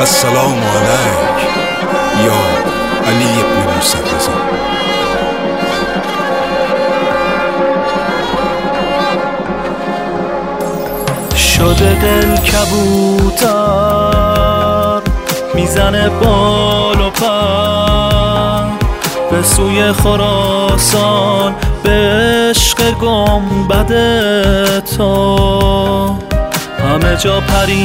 السلام علیک یا علی ابن موسی رضا. شده دل کبوتر میزنه بال و پر به سوی خراسان، به عشق گنبد تو. همه جا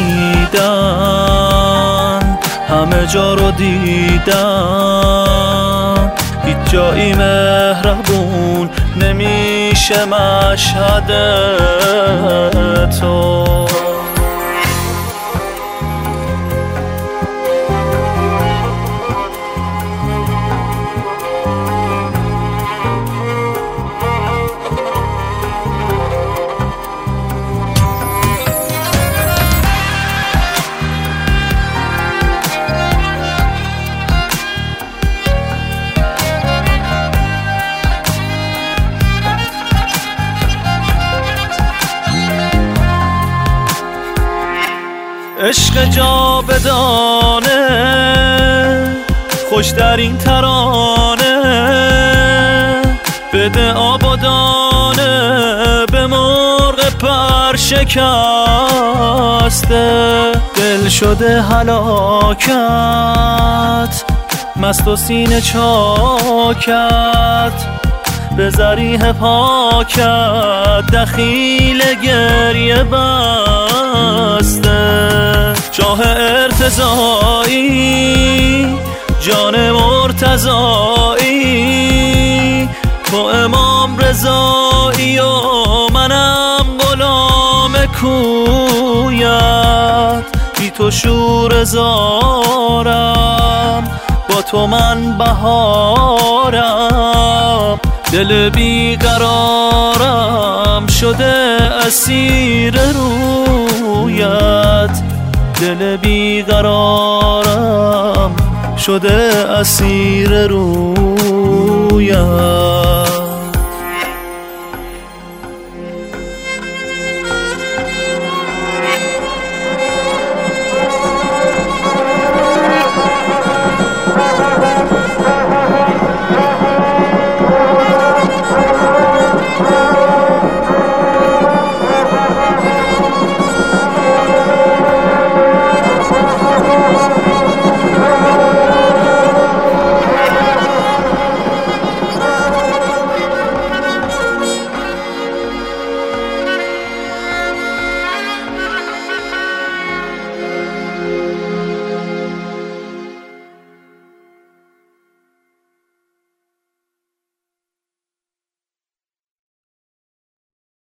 پریدن، همه جا رو دیدن، هیچ جایی مهربون نمیشه مشهد تو. عشق جاودانه خوش در این ترانه، بده آبادانه به مرغ پرشکسته. دل شده هلاکت، مست و سینه چاکت، به ذریح پاکت دخیل گریه بسته. شاه ارتضایی، جان مرتضایی، تو امام رضایی و منم غلام کویت. بی تو شور زارم، با تو من بهارم. دل بیقرارم شده اسیر رویت، دل بیقرارم شده اسیر رویت.